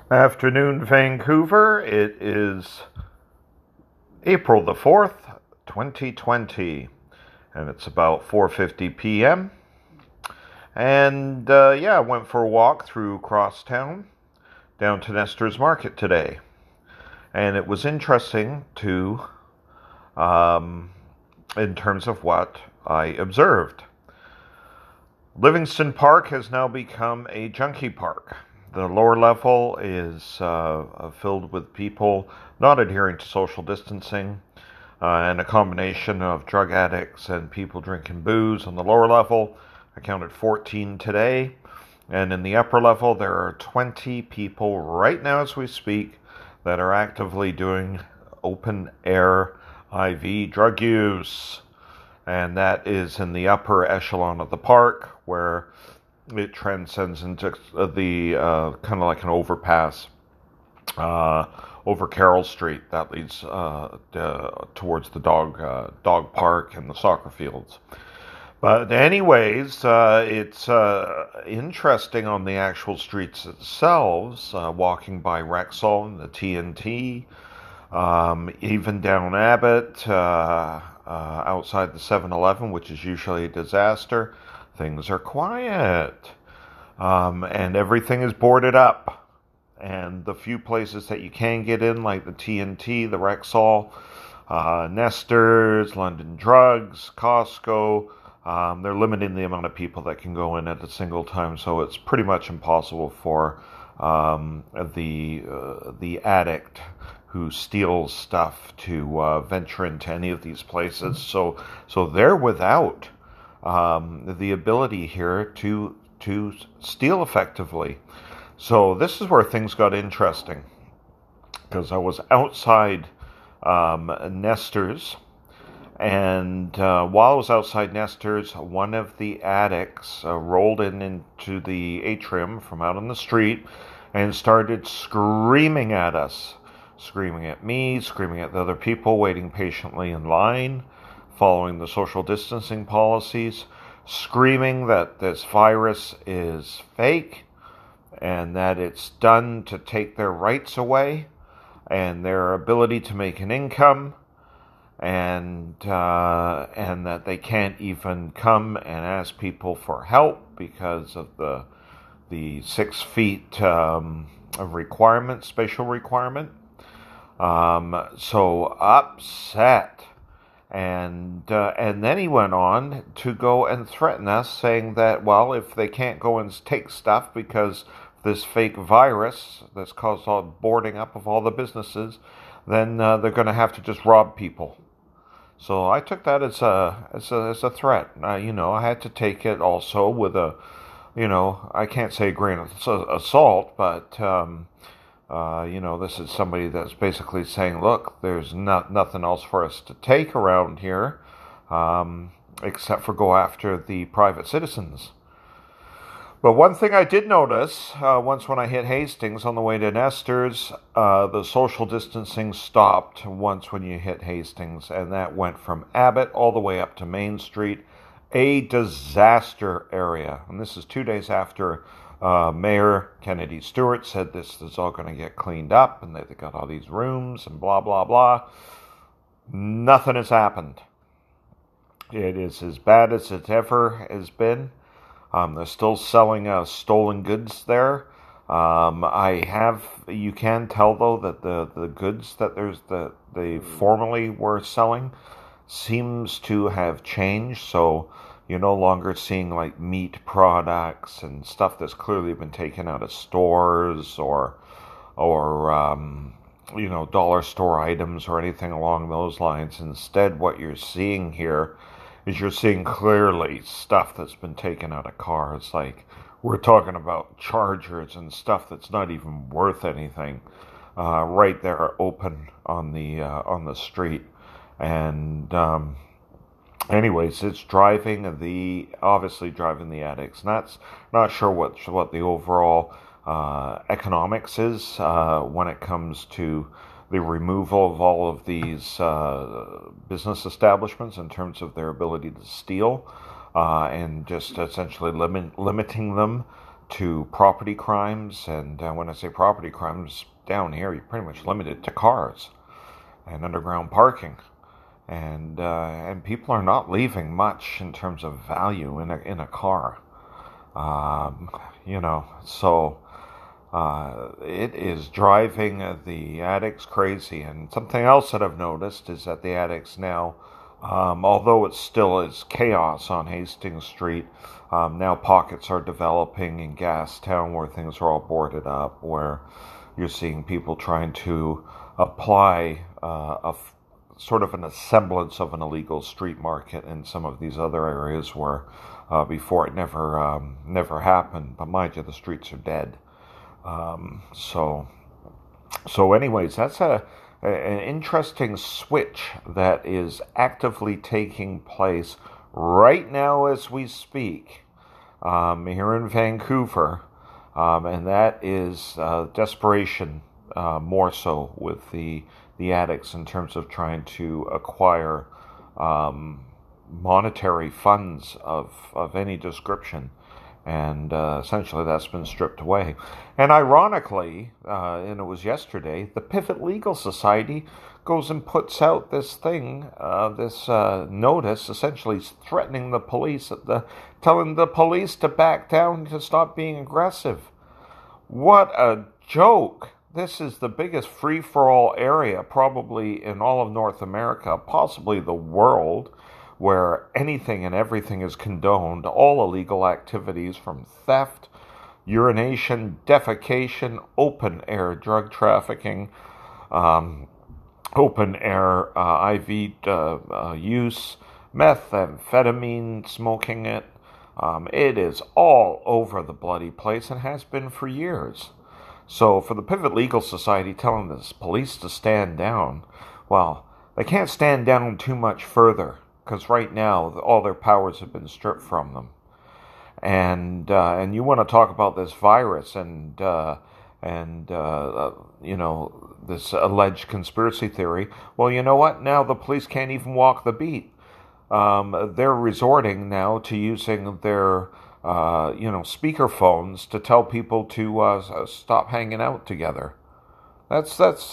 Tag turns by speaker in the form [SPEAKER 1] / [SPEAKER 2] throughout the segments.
[SPEAKER 1] Afternoon, Vancouver. It is April the 4th, 2020, and it's about 4:50 p.m. And I went for a walk through Crosstown down to Nestor's Market today. And it was interesting in terms of what I observed. Livingston Park has now become a junkie park. The lower level is filled with people not adhering to social distancing, and a combination of drug addicts and people drinking booze on the lower level. I counted 14 today. And in the upper level, there are 20 people right now as we speak that are actively doing open air IV drug use. And that is in the upper echelon of the park, where it transcends into the kind of like an overpass over Carroll Street that leads towards the dog park and the soccer fields. But anyways, it's interesting on the actual streets themselves, walking by Rexall and the TNT, even down Abbott, outside the 7-Eleven, which is usually a disaster. Things are quiet, and everything is boarded up. And the few places that you can get in, like the TNT, the Rexall, Nestor's, London Drugs, Costco, they're limiting the amount of people that can go in at a single time, so it's pretty much impossible for the addict who steals stuff to venture into any of these places. So they're without the ability here to steal effectively. So this is where things got interesting, because I was outside Nestor's, and while I was outside Nestor's, one of the addicts rolled into the atrium from out on the street and started screaming at us, screaming at me, screaming at the other people waiting patiently in line, following the social distancing policies, screaming that this virus is fake and that it's done to take their rights away and their ability to make an income, and that they can't even come and ask people for help because of the 6 feet of requirement, spatial requirement. So upset. And then he went on to go and threaten us, saying that, well, if they can't go and take stuff because this fake virus that's caused all boarding up of all the businesses, then they're going to have to just rob people. So I took that as a threat. I had to take it also with a, I can't say a grain of salt, but this is somebody that's basically saying, look, there's nothing else for us to take around here, except for go after the private citizens. But one thing I did notice, once when I hit Hastings on the way to Nestor's, the social distancing stopped once when you hit Hastings, and that went from Abbott all the way up to Main Street, a disaster area. And this is 2 days after Mayor Kennedy Stewart said this is all going to get cleaned up, and they got all these rooms and blah, blah, blah. Nothing has happened. It is as bad as it ever has been. They're still selling stolen goods there. You can tell though that the goods that they formerly were selling seems to have changed. So you're no longer seeing like meat products and stuff that's clearly been taken out of stores or dollar store items or anything along those lines. Instead, what you're seeing here is you're seeing clearly stuff that's been taken out of cars. Like, we're talking about chargers and stuff that's not even worth anything, right there open on the street. And anyways, it's obviously driving the addicts. Not sure what the overall economics is when it comes to the removal of all of these business establishments in terms of their ability to steal, and just essentially limiting them to property crimes. And when I say property crimes, down here you're pretty much limited to cars and underground parking. And people are not leaving much in terms of value in a car. So it is driving the addicts crazy. And something else that I've noticed is that the addicts now, although it still is chaos on Hastings Street, now pockets are developing in Gastown where things are all boarded up, where you're seeing people trying to apply sort of a semblance of an illegal street market in some of these other areas where before it never happened. But mind you, the streets are dead. So anyways, that's an interesting switch that is actively taking place right now as we speak here in Vancouver, and that is desperation, more so with the addicts in terms of trying to acquire monetary funds of any description. And essentially that's been stripped away. And ironically, and it was yesterday, the Pivot Legal Society goes and puts out this thing, this notice, essentially threatening the police, telling the police to back down, to stop being aggressive. What a joke. This is the biggest free-for-all area probably in all of North America, possibly the world, where anything and everything is condoned, all illegal activities from theft, urination, defecation, open-air drug trafficking, open-air IV use, methamphetamine, smoking it. It is all over the bloody place and has been for years. So for the Pivot Legal Society telling the police to stand down, well, they can't stand down too much further, because right now all their powers have been stripped from them. And you want to talk about this virus and this alleged conspiracy theory. Well, you know what? Now the police can't even walk the beat. They're resorting now to using their speakerphones to tell people to stop hanging out together. That's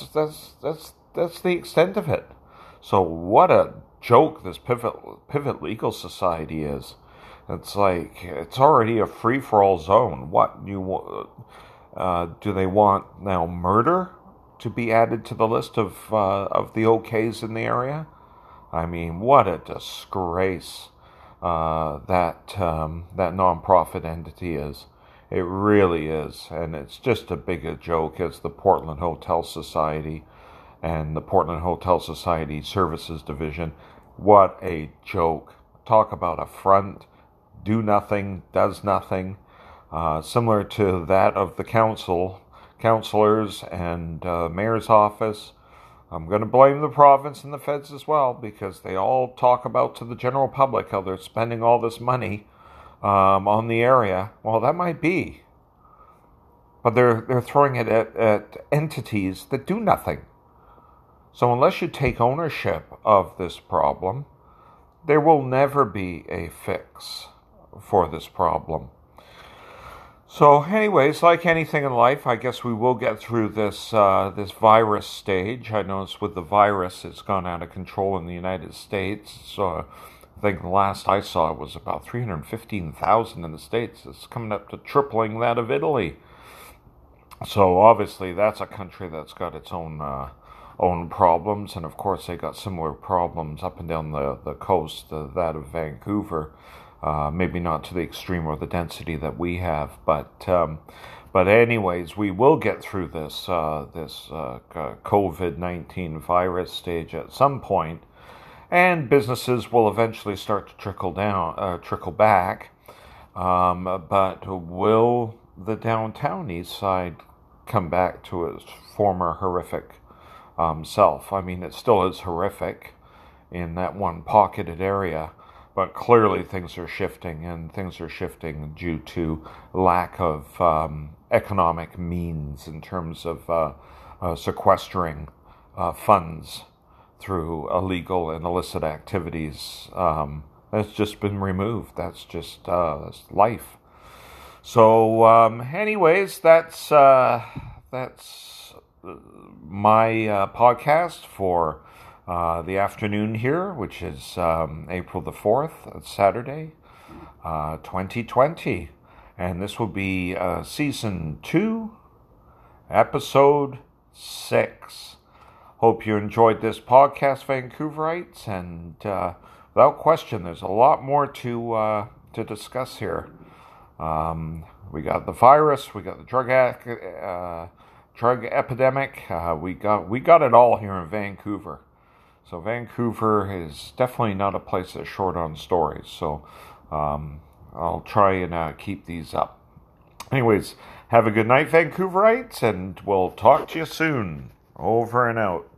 [SPEAKER 1] the extent of it. So what a joke this Pivot Legal Society is. It's like it's already a free-for-all zone. What do they want now? Murder to be added to the list of the OKs in the area? I mean, what a disgrace that nonprofit entity is. It really is, and it's just as big a joke as the Portland Hotel Society and the Portland Hotel Society Services Division. What a joke. Talk about a front. Do nothing, does nothing. Similar to that of the councillors and mayor's office. I'm going to blame the province and the feds as well, because they all talk about to the general public how they're spending all this money on the area. Well, that might be. But they're throwing it at entities that do nothing. So unless you take ownership of this problem, there will never be a fix for this problem. So anyways, like anything in life, I guess we will get through this virus stage. I noticed with the virus, it's gone out of control in the United States. So I think the last I saw it was about 315,000 in the States. It's coming up to tripling that of Italy. So obviously that's a country that's got its own problems, and of course they got similar problems up and down the coast, that of Vancouver. Maybe not to the extreme or the density that we have, but anyways, we will get through this COVID-19 virus stage at some point, and businesses will eventually start to trickle back. But will the downtown east side come back to its former horrific self? I mean, it still is horrific in that one pocketed area, but clearly things are shifting, and things are shifting due to lack of economic means in terms of sequestering funds through illegal and illicit activities. That's just been removed. That's just that's life. Anyways, that's my podcast for the afternoon here, which is April the 4th, Saturday, 2020. And this will be Season 2, Episode 6. Hope you enjoyed this podcast, Vancouverites, and without question, there's a lot more to discuss here. We got the virus, we got the drug epidemic. We got it all here in Vancouver. So Vancouver is definitely not a place that's short on stories. So I'll try and keep these up. Anyways, have a good night, Vancouverites, and we'll talk to you soon. Over and out.